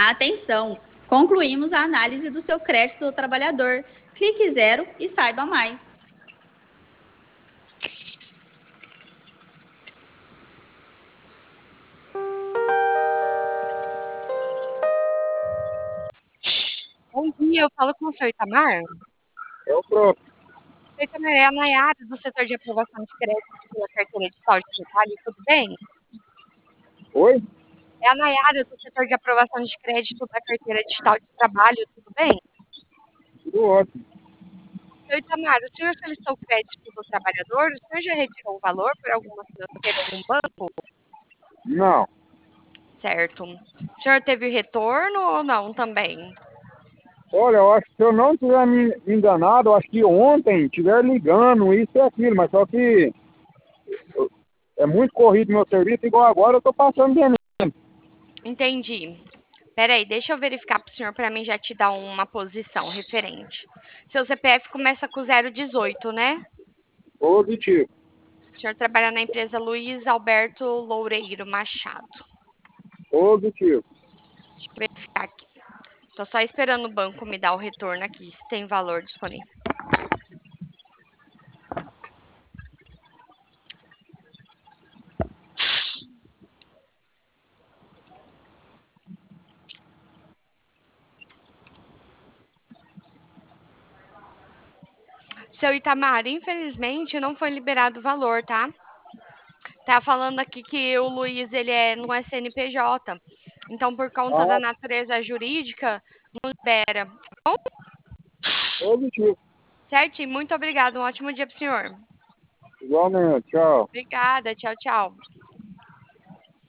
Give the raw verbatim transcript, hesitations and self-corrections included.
Atenção! Concluímos a análise do seu crédito do trabalhador. Clique zero e saiba mais. Bom dia, eu falo com o senhor Itamar. É o próprio. O Itamar é a Nayara do setor de aprovação de crédito pela carteira de saúde e trabalho, tudo bem? Oi? É a Nayara do setor de aprovação de crédito da carteira digital de trabalho, tudo bem? Tudo ótimo. Senhor Itamar, o senhor solicitou o crédito do trabalhador? O senhor já retirou o valor por alguma financeira, algum banco? Não. Certo. O senhor teve retorno ou não também? Olha, eu acho que se eu não tiver me enganado, eu acho que ontem tiver ligando isso e aquilo, mas só que eu- é muito corrido meu serviço, igual agora eu tô passando de Entendi. Peraí, deixa eu verificar pro senhor para mim já te dar uma posição referente. Seu C P F começa com zero dezoito, né? positivo. O senhor trabalha na empresa Luiz Alberto Loureiro Machado. Positivo. Deixa eu verificar aqui. Tô só esperando o banco me dar o retorno aqui, se tem valor disponível. Seu Itamar, infelizmente não foi liberado o valor, tá? Tá falando aqui que o Luiz, ele é, não é C N P J. Então, por conta da Ah, natureza jurídica, não libera. positivo. Certo? Muito obrigada. Um ótimo dia pro senhor. Igualmente, tchau. Obrigada. Tchau, tchau.